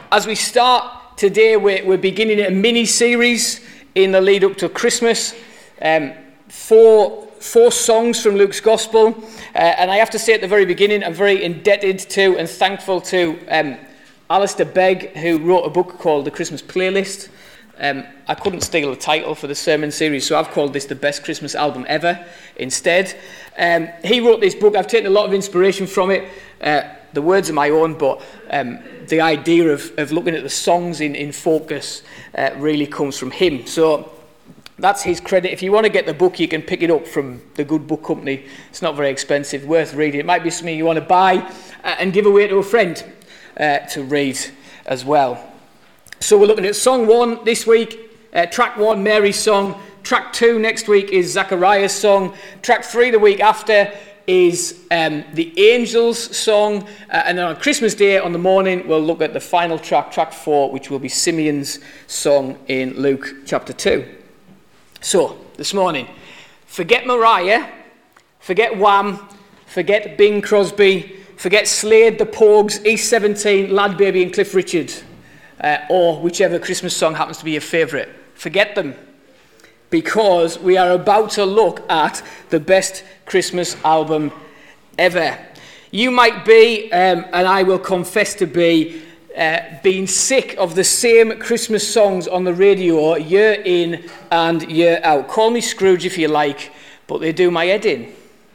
As we start today, we're beginning a mini-series in the lead up to Christmas. Four songs from Luke's Gospel. And I have to say at the very beginning, I'm very indebted to and thankful to Alistair Begg, who wrote a book called The Christmas Playlist. I couldn't steal the title for the sermon series, so I've called this the best Christmas album ever instead. He wrote this book. I've taken a lot of inspiration from it. The words are my own, but the idea of looking at the songs in focus really comes from him. So that's his credit. If you want to get the book, you can pick it up from the Good Book Company. It's not very expensive, worth reading. It might be something you want to buy and give away to a friend to read as well. So we're looking at Song 1 this week, Track 1, Mary's Song. Track 2 next week is Zachariah's Song. Track 3 the week after is the Angels' Song. And then on Christmas Day, on the morning, we'll look at the final track, Track 4, which will be Simeon's Song in Luke chapter 2. So, this morning, forget Mariah, forget Wham, forget Bing Crosby, forget Slade, the Pogues, East 17, Lad Baby and Cliff Richard, or whichever Christmas song happens to be your favourite. Forget them, because we are about to look at the best Christmas album ever. You might be, and I will confess to be, being sick of the same Christmas songs on the radio year in and year out. Call me Scrooge if you like, but they do my head in.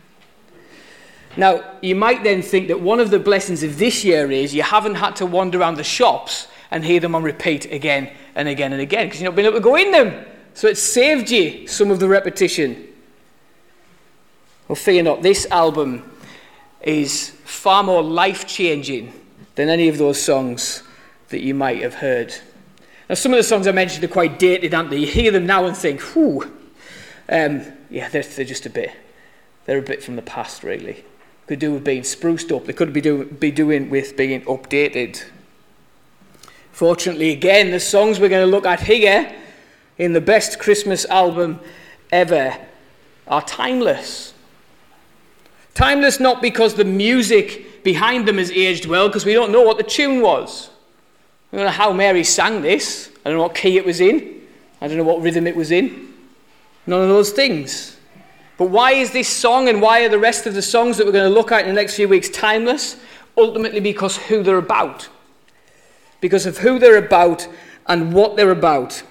Now, you might then think that one of the blessings of this year is you haven't had to wander around the shops and hear them on repeat again and again and again, because you've not been able to go in them. So it saved you some of the repetition. Well, fear not, this album is far more life-changing than any of those songs that you might have heard. Now, some of the songs I mentioned are quite dated, aren't they? You hear them now and think, whew. They're just a bit from the past, really. Could do with being spruced up. They could be doing with being updated. Fortunately, again, the songs we're going to look at here in the best Christmas album ever are timeless. Timeless not because the music behind them has aged well, because we don't know what the tune was. We don't know how Mary sang this. I don't know what key it was in. I don't know what rhythm it was in. None of those things. But why is this song and why are the rest of the songs that we're going to look at in the next few weeks timeless? Ultimately because who they're about. Because of who they're about and what they're about.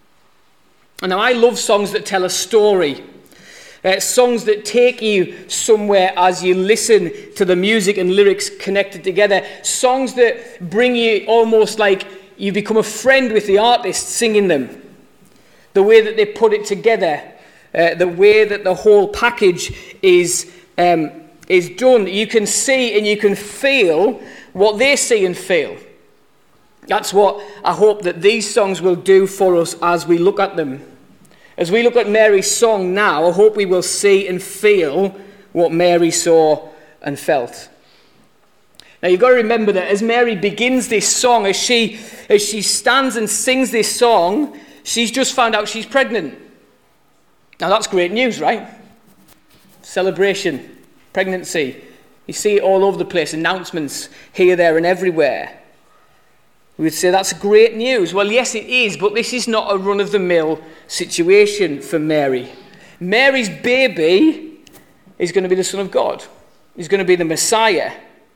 And now I love songs that tell a story. Songs that take you somewhere as you listen to the music and lyrics connected together. Songs that bring you almost like you become a friend with the artist singing them. The way that they put it together. The way that the whole package is done. You can see and you can feel what they see and feel. That's what I hope that these songs will do for us as we look at them. As we look at Mary's song now, I hope we will see and feel what Mary saw and felt. Now you've got to remember that as Mary begins this song, as she stands and sings this song, she's just found out she's pregnant. Now that's great news, right? Celebration, pregnancy. You see it all over the place, announcements here, there and everywhere. We would say that's great news. Well, yes, it is, but this is not a run-of-the-mill situation for Mary. Mary's baby is going to be the Son of God. He's going to be the Messiah.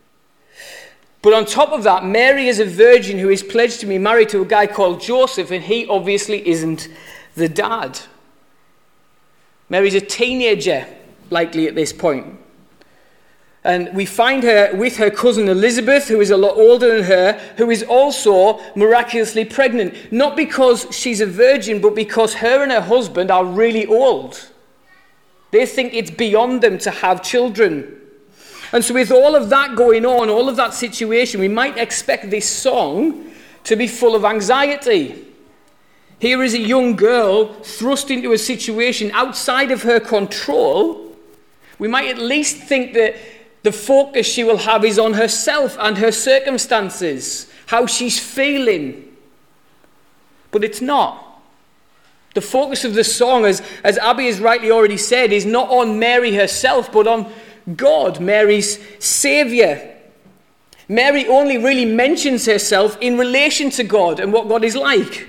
But on top of that, Mary is a virgin who is pledged to be married to a guy called Joseph, and he obviously isn't the dad. Mary's a teenager, likely at this point. And we find her with her cousin Elizabeth, who is a lot older than her, who is also miraculously pregnant. Not because she's a virgin, but because her and her husband are really old. They think it's beyond them to have children. And so with all of that going on, all of that situation, we might expect this song to be full of anxiety. Here is a young girl thrust into a situation outside of her control. We might at least think that the focus she will have is on herself and her circumstances, how she's feeling. But it's not. The focus of the song, as Abby has rightly already said, is not on Mary herself, but on God, Mary's Saviour. Mary only really mentions herself in relation to God and what God is like.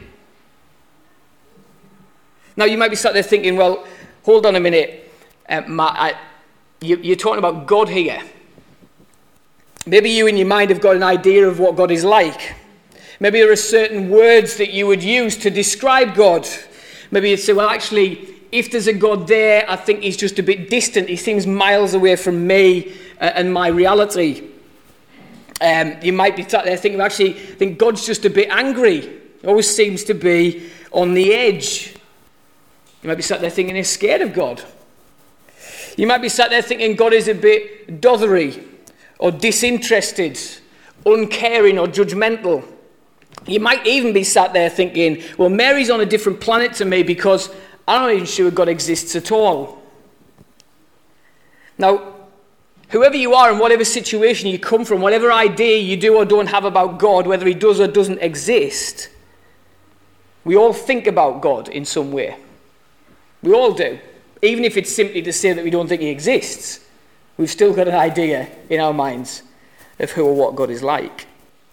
Now, you might be sat there thinking, well, hold on a minute, Matt, you're talking about God here. Maybe you in your mind have got an idea of what God is like. Maybe there are certain words that you would use to describe God. Maybe you'd say, well, actually, if there's a God there, I think he's just a bit distant. He seems miles away from me and my reality. You might be sat there thinking, well, actually, I think God's just a bit angry. He always seems to be on the edge. You might be sat there thinking he's scared of God. You might be sat there thinking God is a bit dothery or disinterested, uncaring or judgmental. You might even be sat there thinking, well, Mary's on a different planet to me because I'm not even sure God exists at all. Now, whoever you are in whatever situation you come from, whatever idea you do or don't have about God, whether he does or doesn't exist, we all think about God in some way. We all do. Even if it's simply to say that we don't think he exists, we've still got an idea in our minds of who or what God is like.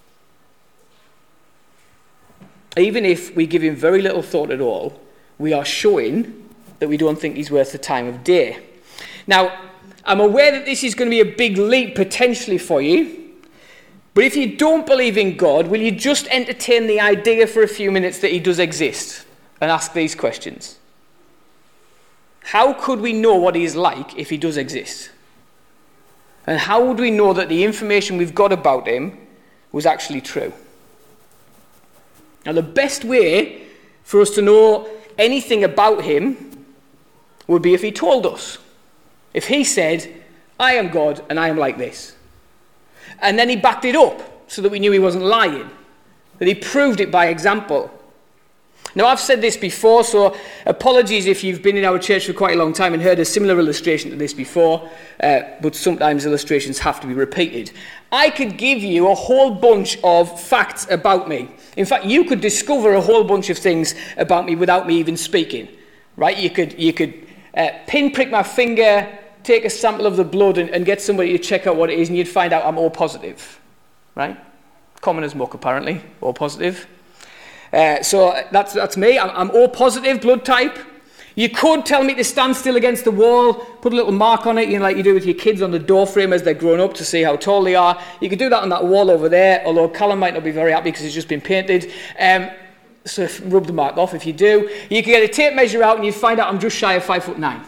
Even if we give him very little thought at all, we are showing that we don't think he's worth the time of day. Now, I'm aware that this is going to be a big leap potentially for you, but if you don't believe in God, will you just entertain the idea for a few minutes that he does exist and ask these questions? How could we know what he is like if he does exist? And how would we know that the information we've got about him was actually true? Now, the best way for us to know anything about him would be if he told us. If he said, I am God and I am like this. And then he backed it up so that we knew he wasn't lying. That he proved it by example. Now, I've said this before, so apologies if you've been in our church for quite a long time and heard a similar illustration to this before, but sometimes illustrations have to be repeated. I could give you a whole bunch of facts about me. In fact, you could discover a whole bunch of things about me without me even speaking, right? You could pinprick my finger, take a sample of the blood and get somebody to check out what it is, and you'd find out I'm O positive, right? Common as muck, apparently, O positive. So that's me. I'm O positive blood type. You could tell me to stand still against the wall, put a little mark on it, like you do with your kids on the door frame as they're growing up to see how tall they are. You could do that on that wall over there, although Callum might not be very happy because it's just been painted. So rub the mark off if you do. You could get a tape measure out and you'd find out I'm just shy of 5'9".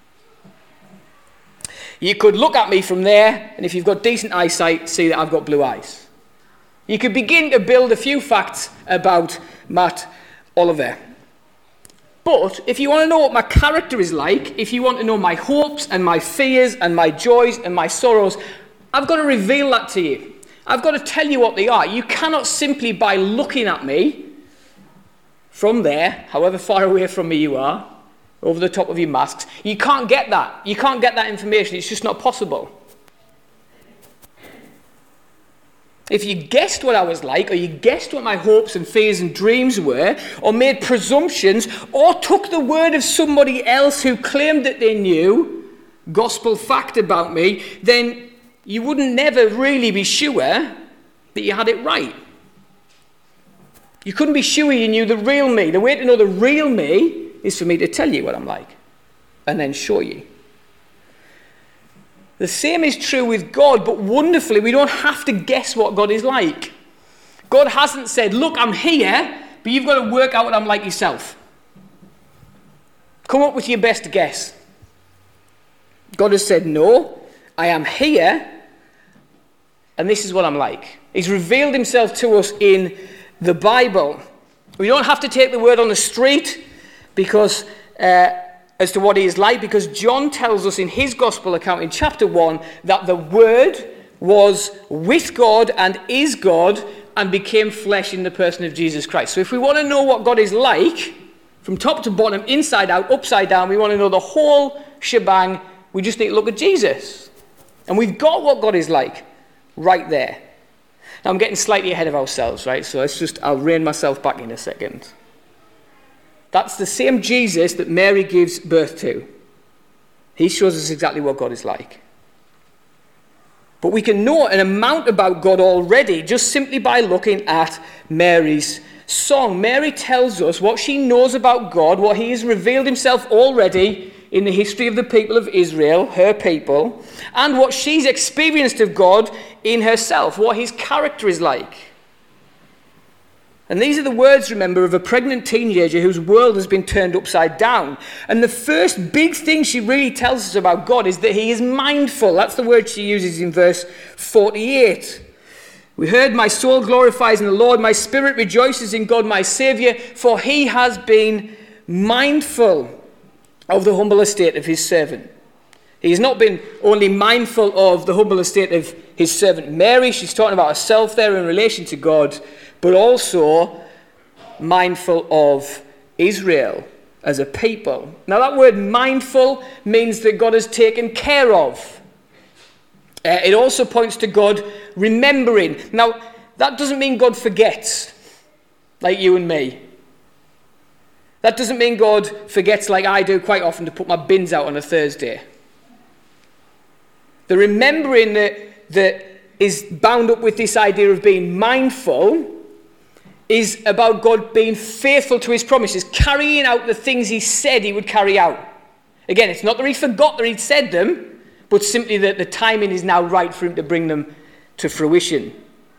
You could look at me from there, and if you've got decent eyesight, see that I've got blue eyes. You could begin to build a few facts about Matt Oliver. But if you want to know what my character is like, if you want to know my hopes and my fears and my joys and my sorrows, I've got to reveal that to you. I've got to tell you what they are. You cannot simply, by looking at me from there, however far away from me you are, over the top of your masks, you can't get that. You can't get that information. It's just not possible. If you guessed what I was like, or you guessed what my hopes and fears and dreams were, or made presumptions, or took the word of somebody else who claimed that they knew gospel fact about me, then you wouldn't never really be sure that you had it right. You couldn't be sure you knew the real me. The way to know the real me is for me to tell you what I'm like, and then show you. The same is true with God, but wonderfully, we don't have to guess what God is like. God hasn't said, look, I'm here, but you've got to work out what I'm like yourself. Come up with your best guess. God has said, no, I am here, and this is what I'm like. He's revealed himself to us in the Bible. We don't have to take the word on the street because as to what he is like, because John tells us in his gospel account in chapter 1 that the Word was with God and is God and became flesh in the person of Jesus Christ. So if we want to know what God is like, from top to bottom, inside out, upside down, we want to know the whole shebang, we just need to look at Jesus. And we've got what God is like right there. Now I'm getting slightly ahead of ourselves, right? So I'll rein myself back in a second. That's the same Jesus that Mary gives birth to. He shows us exactly what God is like. But we can know an amount about God already just simply by looking at Mary's song. Mary tells us what she knows about God, what he has revealed himself already in the history of the people of Israel, her people, and what she's experienced of God in herself, what his character is like. And these are the words, remember, of a pregnant teenager whose world has been turned upside down. And the first big thing she really tells us about God is that he is mindful. That's the word she uses in verse 48. We heard, my soul glorifies in the Lord, my spirit rejoices in God my Saviour, for he has been mindful of the humble estate of his servant. He has not been only mindful of the humble estate of his servant Mary, she's talking about herself there in relation to God, but also mindful of Israel as a people. Now that word mindful means that God has taken care of. It also points to God remembering. Now that doesn't mean God forgets, like you and me. That doesn't mean God forgets like I do quite often to put my bins out on a Thursday. The remembering that is bound up with this idea of being mindful is about God being faithful to his promises, carrying out the things he said he would carry out. Again, it's not that he forgot that he'd said them, but simply that the timing is now right for him to bring them to fruition.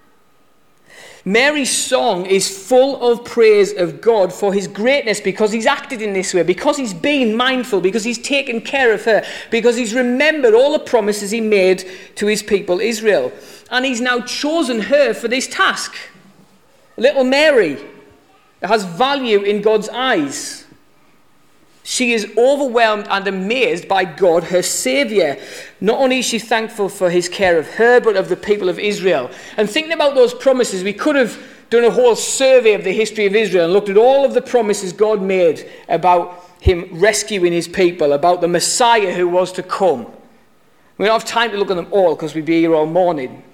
Mary's song is full of praise of God for his greatness because he's acted in this way, because he's been mindful, because he's taken care of her, because he's remembered all the promises he made to his people Israel. And he's now chosen her for this task. Little Mary has value in God's eyes. She is overwhelmed and amazed by God, her Saviour. Not only is she thankful for his care of her, but of the people of Israel. And thinking about those promises, we could have done a whole survey of the history of Israel and looked at all of the promises God made about him rescuing his people, about the Messiah who was to come. We don't have time to look at them all because we'd be here all morning.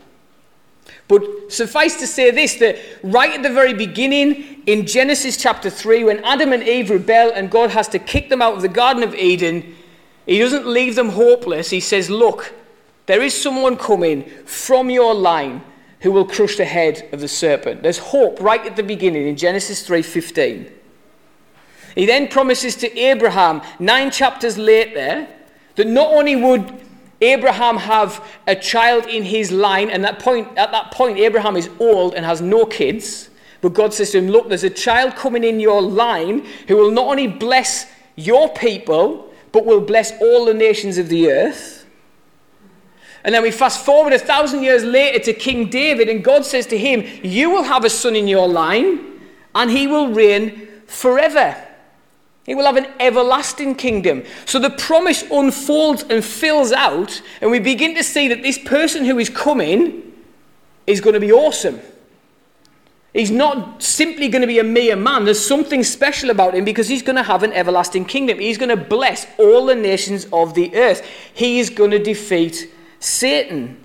But suffice to say this, that right at the very beginning, in Genesis chapter 3, when Adam and Eve rebel and God has to kick them out of the Garden of Eden, he doesn't leave them hopeless. He says, look, there is someone coming from your line who will crush the head of the serpent. There's hope right at the beginning in Genesis 3:15. He then promises to Abraham 9 chapters later that not only would Abraham have a child in his line, and at that point Abraham is old and has no kids, but God says to him, look, there's a child coming in your line who will not only bless your people, but will bless all the nations of the earth. And then we fast forward 1,000 years later to King David, and God says to him, you will have a son in your line, and he will reign forever. He will have an everlasting kingdom. So the promise unfolds and fills out, and we begin to see that this person who is coming is going to be awesome. He's not simply going to be a mere man. There's something special about him because he's going to have an everlasting kingdom. He's going to bless all the nations of the earth. He is going to defeat Satan.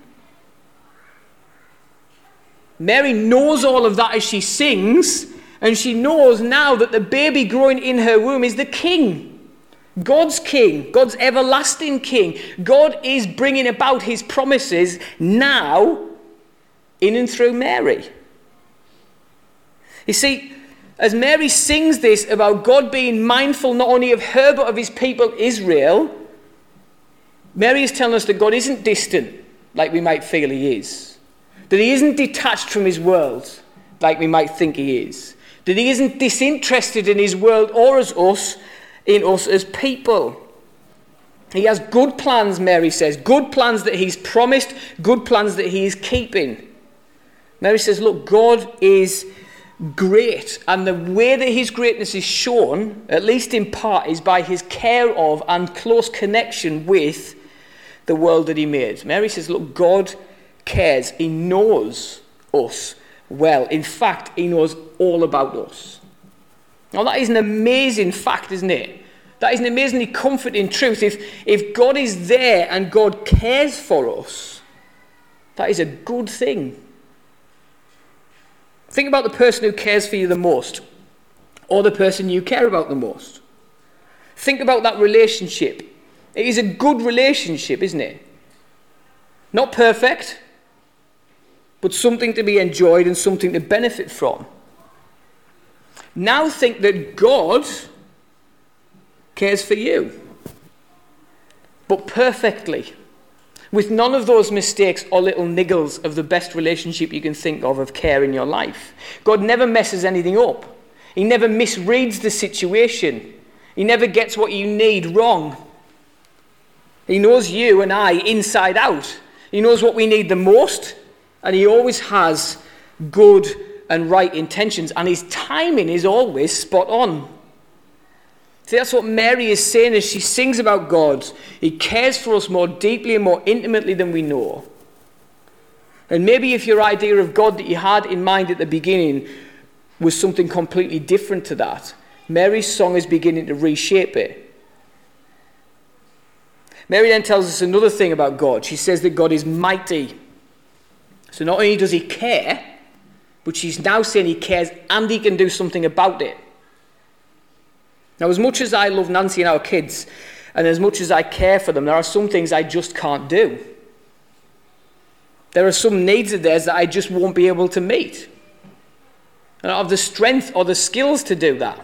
Mary knows all of that as she sings, and she knows now that the baby growing in her womb is the king, God's everlasting king. God is bringing about his promises now in and through Mary. You see, as Mary sings this about God being mindful not only of her but of his people Israel, Mary is telling us that God isn't distant like we might feel he is. That he isn't detached from his world like we might think he is. That he isn't disinterested in his world or in us as people. He has good plans, Mary says. Good plans that he's promised. Good plans that he is keeping. Mary says, look, God is great. And the way that his greatness is shown, at least in part, is by his care of and close connection with the world that he made. Mary says, look, God cares. He knows us well. In fact, he knows all about us. Now that is an amazing fact, isn't it? That is an amazingly comforting truth. If God is there and God cares for us, that is a good thing. Think about the person who cares for you the most, or the person you care about the most. Think about that relationship. It is a good relationship, isn't it? Not perfect, but something to be enjoyed and something to benefit from. Now think that God cares for you, but perfectly, with none of those mistakes or little niggles of the best relationship you can think of care in your life. God never messes anything up. He never misreads the situation. He never gets what you need wrong. He knows you and I inside out. He knows what we need the most, and he always has good and right intentions, and his timing is always spot on. See, that's what Mary is saying as she sings about God. He cares for us more deeply and more intimately than we know. And maybe if your idea of God that you had in mind at the beginning was something completely different to that, Mary's song is beginning to reshape it. Mary then tells us another thing about God. She says that God is mighty. So not only does he care, but she's now saying he cares and he can do something about it. Now, as much as I love Nancy and our kids, and as much as I care for them, there are some things I just can't do. There are some needs of theirs that I just won't be able to meet. I don't have the strength or the skills to do that.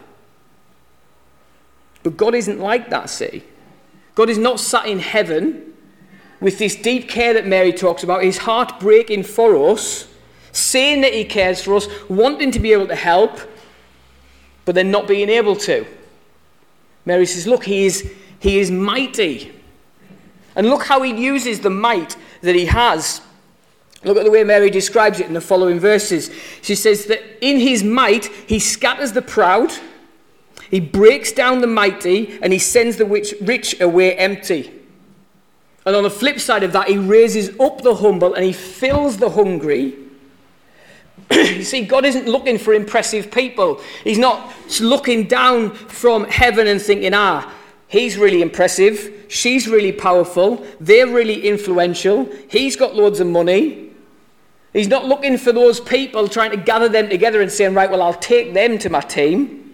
But God isn't like that, see. God is not sat in heaven with this deep care that Mary talks about, his heart breaking for us, saying that he cares for us, wanting to be able to help, but then not being able to. Mary says, look, he is mighty. And look how he uses the might that he has. Look at the way Mary describes it in the following verses. She says that in his might, he scatters the proud, he breaks down the mighty, and he sends the rich away empty. And on the flip side of that, he raises up the humble and he fills the hungry. You see, God isn't looking for impressive people. He's not looking down from heaven and thinking, he's really impressive, she's really powerful, they're really influential, he's got loads of money. He's not looking for those people, trying to gather them together and saying, right, well, I'll take them to my team.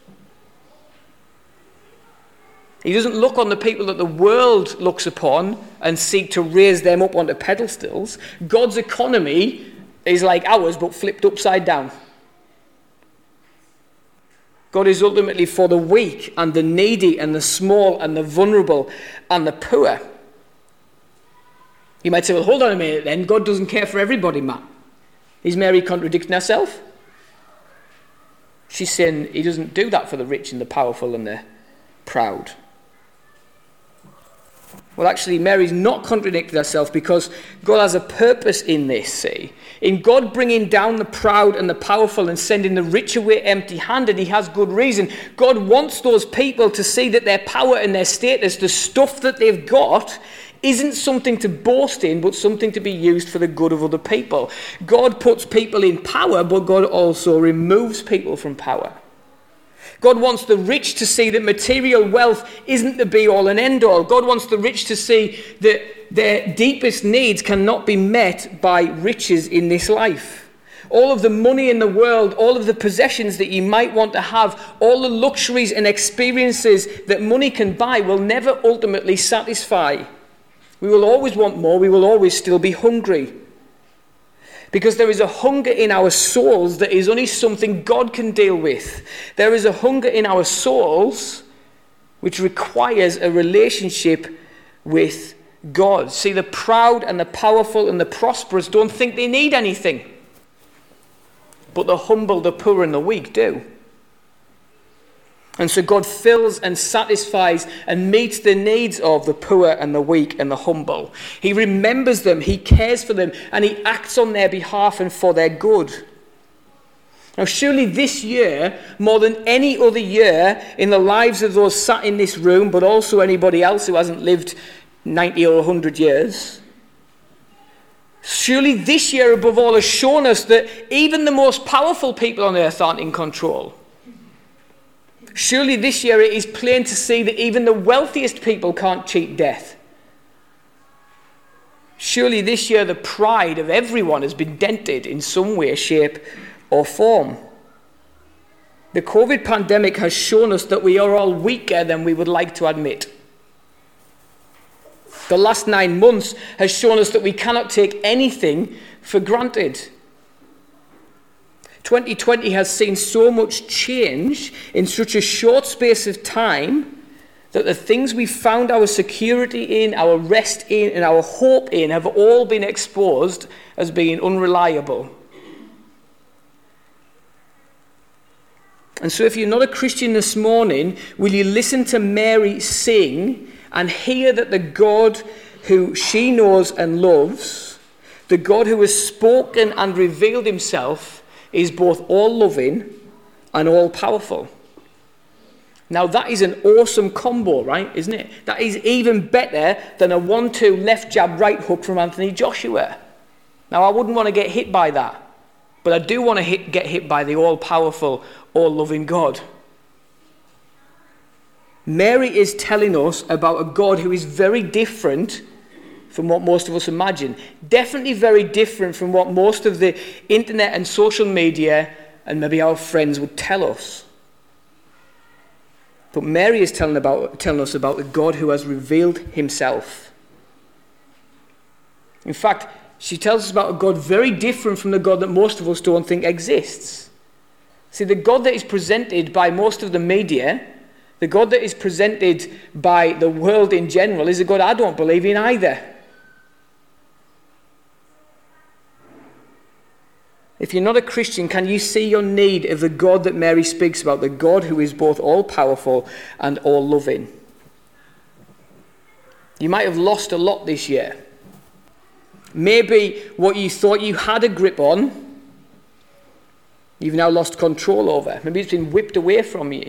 He doesn't look on the people that the world looks upon and seek to raise them up onto pedestals. God's economy is like ours, but flipped upside down. God is ultimately for the weak and the needy and the small and the vulnerable and the poor. You might say, well, hold on a minute then. God doesn't care for everybody, Matt. Is Mary contradicting herself? She's saying he doesn't do that for the rich and the powerful and the proud. Well, actually, Mary's not contradicting herself because God has a purpose in this, see. In God bringing down the proud and the powerful and sending the rich away empty-handed, he has good reason. God wants those people to see that their power and their status, the stuff that they've got, isn't something to boast in, but something to be used for the good of other people. God puts people in power, but God also removes people from power. God wants the rich to see that material wealth isn't the be-all and end-all. God wants the rich to see that their deepest needs cannot be met by riches in this life. All of the money in the world, all of the possessions that you might want to have, all the luxuries and experiences that money can buy will never ultimately satisfy. We will always want more. We will always still be hungry. Because there is a hunger in our souls that is only something God can deal with. There is a hunger in our souls which requires a relationship with God. See, the proud and the powerful and the prosperous don't think they need anything. But the humble, the poor and the weak do. And so God fills and satisfies and meets the needs of the poor and the weak and the humble. He remembers them, he cares for them, and he acts on their behalf and for their good. Now, surely this year, more than any other year in the lives of those sat in this room, but also anybody else who hasn't lived 90 or 100 years, surely this year above all has shown us that even the most powerful people on earth aren't in control. Surely this year it is plain to see that even the wealthiest people can't cheat death. Surely this year the pride of everyone has been dented in some way, shape or form. The COVID pandemic has shown us that we are all weaker than we would like to admit. The last 9 months has shown us that we cannot take anything for granted. 2020 has seen so much change in such a short space of time that the things we found our security in, our rest in, and our hope in have all been exposed as being unreliable. And so if you're not a Christian this morning, will you listen to Mary sing and hear that the God who she knows and loves, the God who has spoken and revealed himself, is both all-loving and all-powerful. Now that is an awesome combo, right, isn't it? That is even better than a 1-2 left jab right hook from Anthony Joshua. Now I wouldn't want to get hit by that, but I do want to get hit by the all-powerful, all-loving God. Mary is telling us about a God who is very different from what most of us imagine. Definitely very different from what most of the internet and social media and maybe our friends would tell us. But Mary is telling us about the God who has revealed himself. In fact, she tells us about a God very different from the God that most of us don't think exists. See, the God that is presented by most of the media, the God that is presented by the world in general, is a God I don't believe in either. If you're not a Christian, can you see your need of the God that Mary speaks about, the God who is both all-powerful and all-loving? You might have lost a lot this year. Maybe what you thought you had a grip on, you've now lost control over. Maybe it's been whipped away from you.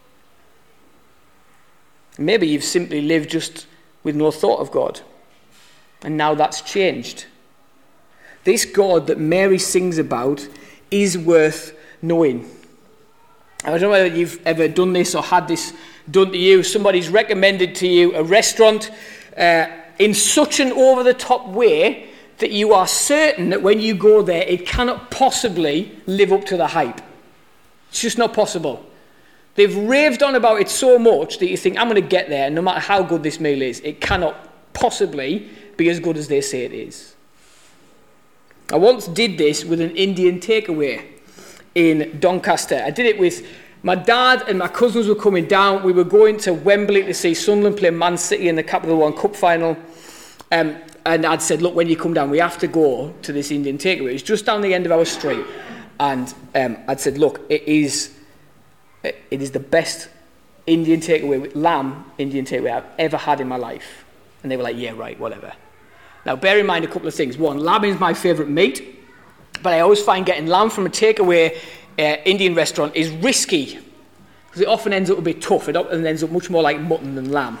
Maybe you've simply lived just with no thought of God. And now that's changed. This God that Mary sings about is worth knowing. I don't know whether you've ever done this or had this done to you. Somebody's recommended to you a restaurant in such an over-the-top way that you are certain that when you go there, it cannot possibly live up to the hype. It's just not possible. They've raved on about it so much that you think, I'm going to get there, and no matter how good this meal is, it cannot possibly be as good as they say it is. I once did this with an Indian takeaway in Doncaster. I did it with my dad and my cousins were coming down. We were going to Wembley to see Sunderland play Man City in the Capital One Cup final. And I'd said, look, when you come down, we have to go to this Indian takeaway. It's just down the end of our street. And I'd said, look, it is the best Indian takeaway, with lamb Indian takeaway I've ever had in my life. And they were like, yeah, right, whatever. Now, bear in mind a couple of things. One, lamb is my favourite meat, but I always find getting lamb from a takeaway Indian restaurant is risky, because it often ends up a bit tough. It often ends up much more like mutton than lamb.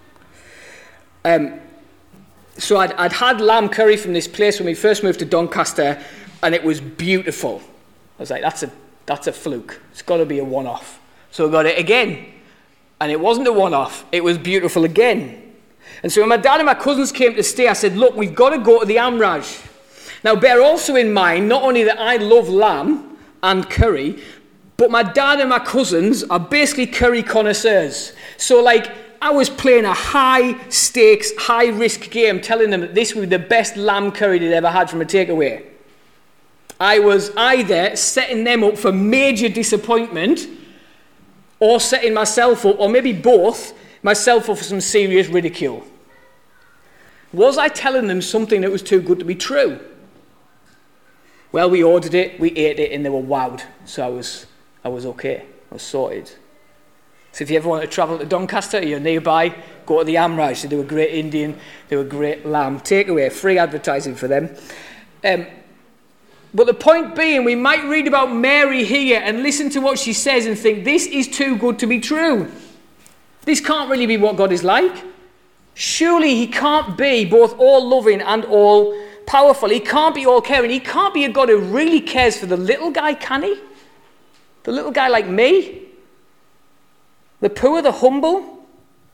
So I'd had lamb curry from this place when we first moved to Doncaster, and it was beautiful. I was like, that's a fluke. It's got to be a one-off. So I got it again, and it wasn't a one-off. It was beautiful again. And so when my dad and my cousins came to stay, I said, look, we've got to go to the Amraj. Now, bear also in mind, not only that I love lamb and curry, but my dad and my cousins are basically curry connoisseurs. So, I was playing a high-stakes, high-risk game, telling them that this would be the best lamb curry they'd ever had from a takeaway. I was either setting them up for major disappointment or setting myself up, or maybe both, myself up for some serious ridicule. Was I telling them something that was too good to be true? Well, we ordered it, we ate it, and they were wowed. So I was okay. I was sorted. So if you ever want to travel to Doncaster, you're nearby, go to the Amraj. They do a great Indian, they do a great lamb takeaway. Free advertising for them. But the point being, we might read about Mary here and listen to what she says and think, this is too good to be true. This can't really be what God is like. Surely he can't be both all-loving and all-powerful. He can't be all-caring. He can't be a God who really cares for the little guy, can he? The little guy like me? The poor, the humble?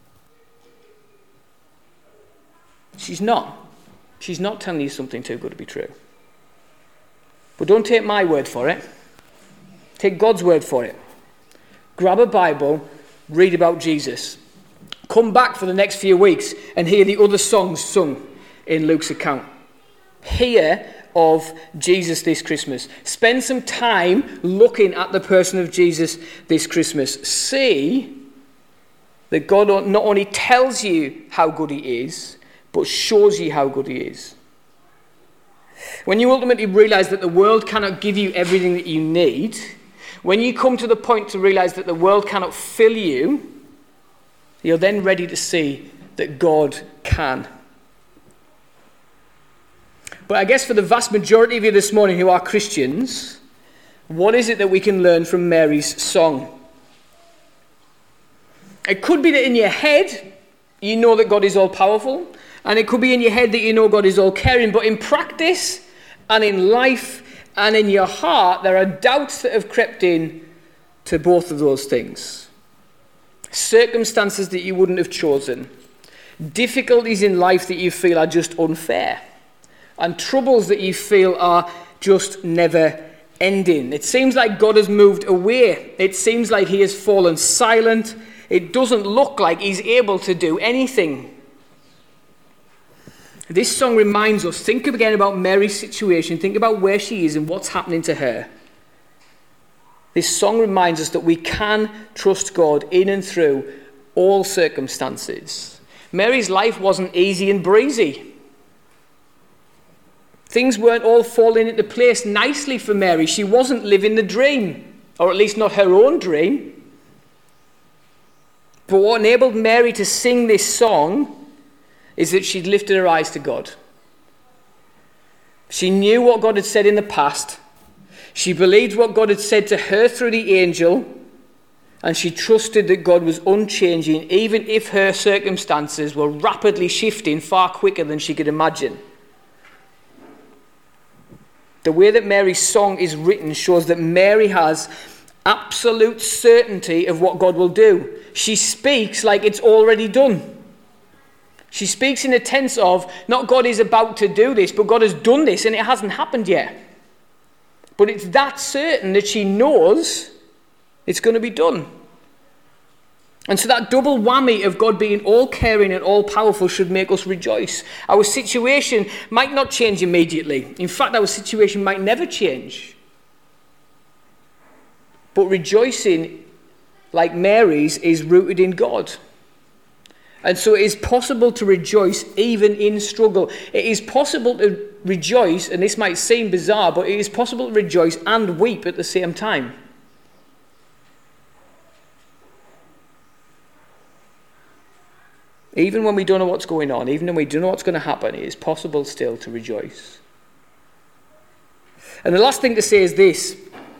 She's not. She's not telling you something too good to be true. But don't take my word for it. Take God's word for it. Grab a Bible, read about Jesus. come back for the next few weeks and hear the other songs sung in Luke's account. Hear of Jesus this Christmas. Spend some time looking at the person of Jesus this Christmas. See that God not only tells you how good he is, but shows you how good he is. When you ultimately realize that the world cannot give you everything that you need, when you come to the point to realize that the world cannot fill you, you're then ready to see that God can. But I guess for the vast majority of you this morning who are Christians, what is it that we can learn from Mary's song? It could be that in your head, you know that God is all-powerful, and it could be in your head that you know God is all-caring, but in practice and in life and in your heart, there are doubts that have crept in to both of those things. Circumstances that you wouldn't have chosen, difficulties in life that you feel are just unfair, and troubles that you feel are just never ending. It seems like God has moved away. It seems like he has fallen silent. It doesn't look like he's able to do anything. This song reminds us, think again about Mary's situation, think about where she is and what's happening to her. This song reminds us that we can trust God in and through all circumstances. Mary's life wasn't easy and breezy. Things weren't all falling into place nicely for Mary. She wasn't living the dream, or at least not her own dream. But what enabled Mary to sing this song is that she'd lifted her eyes to God. She knew what God had said in the past. She believed what God had said to her through the angel, and she trusted that God was unchanging, even if her circumstances were rapidly shifting far quicker than she could imagine. The way that Mary's song is written shows that Mary has absolute certainty of what God will do. She speaks like it's already done. She speaks in a tense of, not God is about to do this, but God has done this and it hasn't happened yet. But it's that certain that she knows it's going to be done. And so that double whammy of God being all-caring and all-powerful should make us rejoice. Our situation might not change immediately. In fact, our situation might never change. But rejoicing, like Mary's, is rooted in God. And so it is possible to rejoice even in struggle. It is possible to rejoice, and this might seem bizarre, but it is possible to rejoice and weep at the same time. Even when we don't know what's going on, even when we don't know what's going to happen, it is possible still to rejoice. And the last thing to say is this.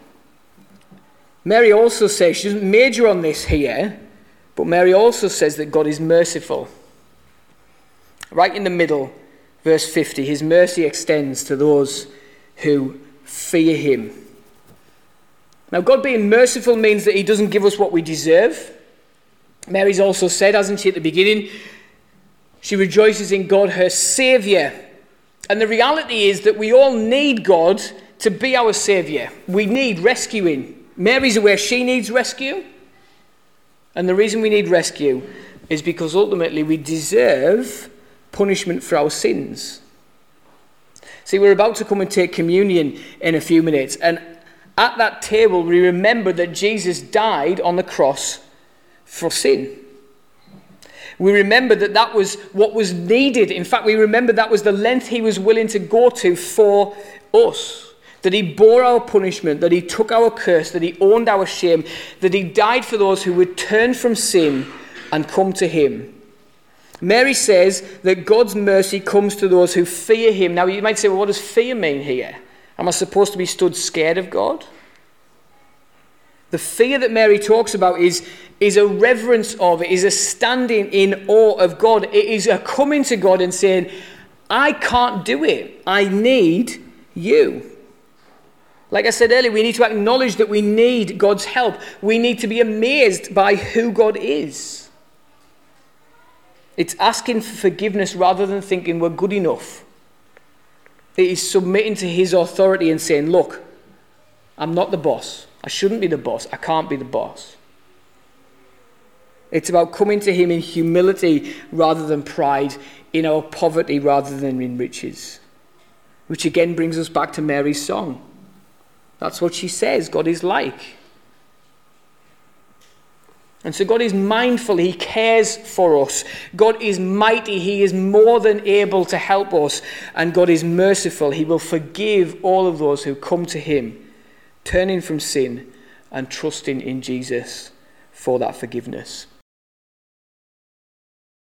Mary also says, she doesn't major on this here, but Mary also says that God is merciful. Right in the middle, verse 50, his mercy extends to those who fear him. Now, God being merciful means that he doesn't give us what we deserve. Mary's also said, hasn't she, at the beginning, she rejoices in God, her Saviour. And the reality is that we all need God to be our Saviour. We need rescuing. Mary's aware she needs rescue. And the reason we need rescue is because ultimately we deserve punishment for our sins. See, we're about to come and take communion in a few minutes. And at that table, we remember that Jesus died on the cross for sin. We remember that that was what was needed. In fact, we remember that was the length he was willing to go to for us. That he bore our punishment, that he took our curse, that he owned our shame, that he died for those who would turn from sin and come to him. Mary says that God's mercy comes to those who fear him. Now you might say, well, what does fear mean here? Am I supposed to be stood scared of God? The fear that Mary talks about is a reverence of, it is a standing in awe of God. It is a coming to God and saying, I can't do it. I need you. Like I said earlier, we need to acknowledge that we need God's help. We need to be amazed by who God is. It's asking for forgiveness rather than thinking we're good enough. It is submitting to his authority and saying, look, I'm not the boss. I shouldn't be the boss. I can't be the boss. It's about coming to him in humility rather than pride, in our poverty rather than in riches. Which again brings us back to Mary's song. That's what she says God is like. And so God is mindful, he cares for us. God is mighty, he is more than able to help us. And God is merciful, he will forgive all of those who come to him, turning from sin and trusting in Jesus for that forgiveness.